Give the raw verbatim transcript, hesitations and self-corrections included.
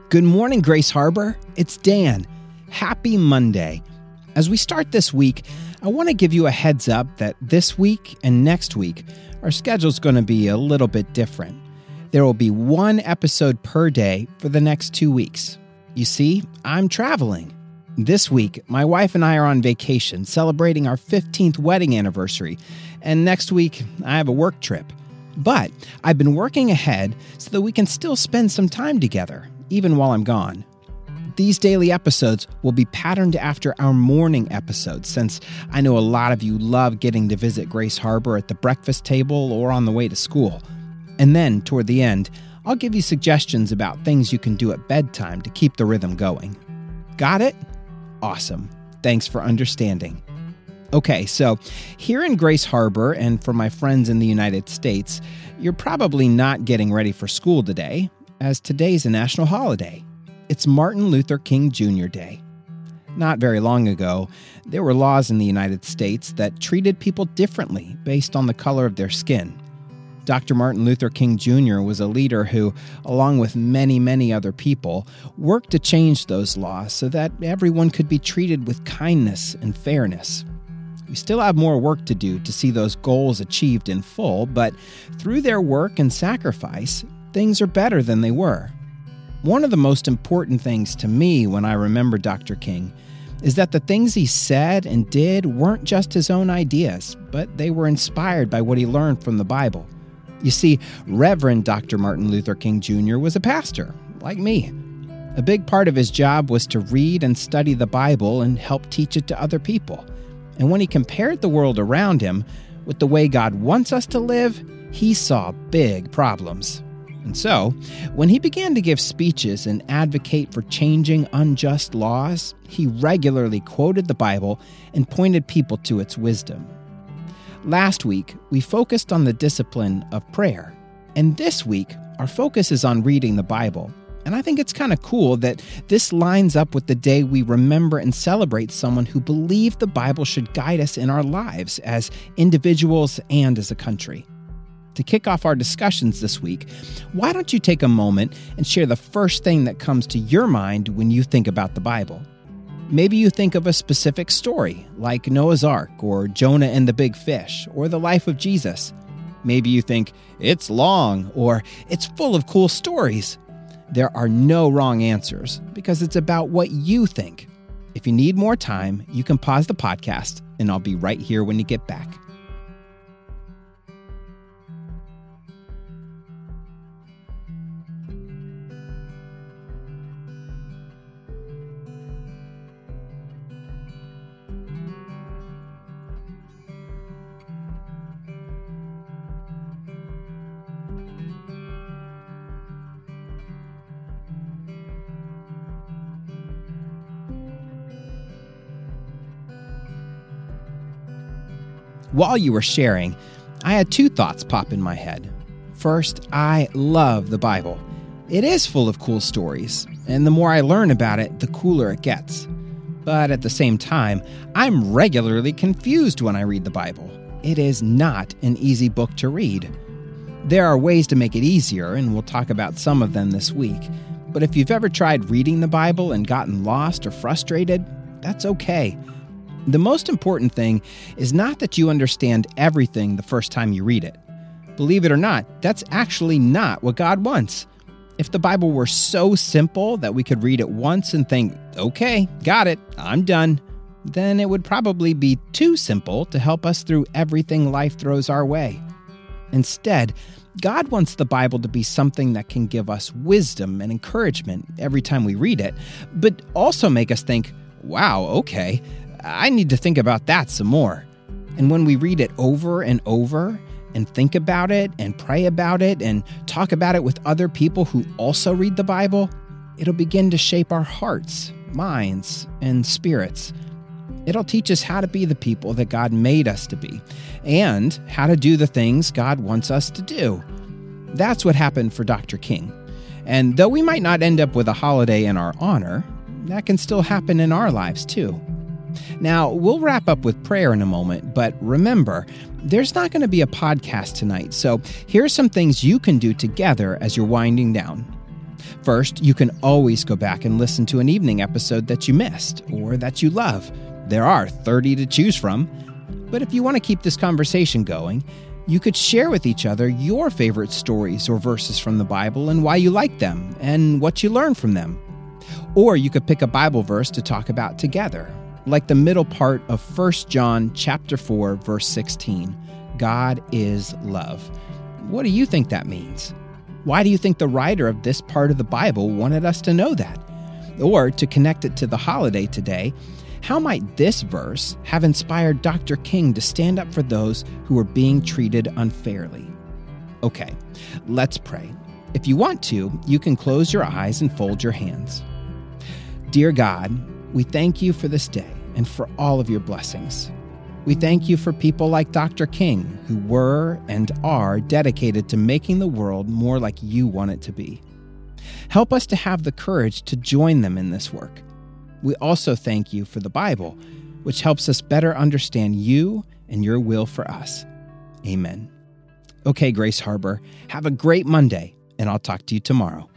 Good morning, Grace Harbor. It's Dan. Happy Monday. As we start this week, I want to give you a heads up that this week and next week, our schedule's going to be a little bit different. There will be one episode per day for the next two weeks. You see, I'm traveling. This week, my wife and I are on vacation celebrating our fifteenth wedding anniversary, and next week, I have a work trip. But I've been working ahead so that we can still spend some time together, even while I'm gone. These daily episodes will be patterned after our morning episodes, since I know a lot of you love getting to visit Grace Harbor at the breakfast table or on the way to school. And then, toward the end, I'll give you suggestions about things you can do at bedtime to keep the rhythm going. Got it? Awesome. Thanks for understanding. Okay, so here in Grace Harbor, and for my friends in the United States, you're probably not getting ready for school today, as today's a national holiday. It's Martin Luther King Junior Day. Not very long ago, there were laws in the United States that treated people differently based on the color of their skin. Doctor Martin Luther King Junior was a leader who, along with many, many other people, worked to change those laws so that everyone could be treated with kindness and fairness. We still have more work to do to see those goals achieved in full, but through their work and sacrifice, things are better than they were. One of the most important things to me when I remember Doctor King is that the things he said and did weren't just his own ideas, but they were inspired by what he learned from the Bible. You see, Reverend Doctor Martin Luther King Junior was a pastor, like me. A big part of his job was to read and study the Bible and help teach it to other people. And when he compared the world around him with the way God wants us to live, he saw big problems. And so, when he began to give speeches and advocate for changing unjust laws, he regularly quoted the Bible and pointed people to its wisdom. Last week, we focused on the discipline of prayer. And this week, our focus is on reading the Bible. And I think it's kind of cool that this lines up with the day we remember and celebrate someone who believed the Bible should guide us in our lives as individuals and as a country. To kick off our discussions this week, why don't you take a moment and share the first thing that comes to your mind when you think about the Bible? Maybe you think of a specific story, like Noah's Ark, or Jonah and the Big Fish, or the life of Jesus. Maybe you think, it's long, or it's full of cool stories. There are no wrong answers, because it's about what you think. If you need more time, you can pause the podcast, and I'll be right here when you get back. While you were sharing, I had two thoughts pop in my head. First, I love the Bible. It is full of cool stories, and the more I learn about it, the cooler it gets. But at the same time, I'm regularly confused when I read the Bible. It is not an easy book to read. There are ways to make it easier, and we'll talk about some of them this week. But if you've ever tried reading the Bible and gotten lost or frustrated, that's okay. The most important thing is not that you understand everything the first time you read it. Believe it or not, that's actually not what God wants. If the Bible were so simple that we could read it once and think, okay, got it, I'm done, then it would probably be too simple to help us through everything life throws our way. Instead, God wants the Bible to be something that can give us wisdom and encouragement every time we read it, but also make us think, wow, okay, I need to think about that some more. And when we read it over and over and think about it and pray about it and talk about it with other people who also read the Bible, it'll begin to shape our hearts, minds, and spirits. It'll teach us how to be the people that God made us to be and how to do the things God wants us to do. That's what happened for Doctor King. And though we might not end up with a holiday in our honor, that can still happen in our lives too. Now, we'll wrap up with prayer in a moment, but remember, there's not going to be a podcast tonight, so here's some things you can do together as you're winding down. First, you can always go back and listen to an evening episode that you missed or that you love. There are thirty to choose from. But if you want to keep this conversation going, you could share with each other your favorite stories or verses from the Bible and why you like them and what you learned from them. Or you could pick a Bible verse to talk about together, like the middle part of First John chapter four, verse sixteen. God is love. What do you think that means? Why do you think the writer of this part of the Bible wanted us to know that? Or to connect it to the holiday today, how might this verse have inspired Doctor King to stand up for those who are being treated unfairly? Okay, let's pray. If you want to, you can close your eyes and fold your hands. Dear God, we thank you for this day and for all of your blessings. We thank you for people like Doctor King who were and are dedicated to making the world more like you want it to be. Help us to have the courage to join them in this work. We also thank you for the Bible, which helps us better understand you and your will for us. Amen. Okay, Grace Harbor, have a great Monday, and I'll talk to you tomorrow.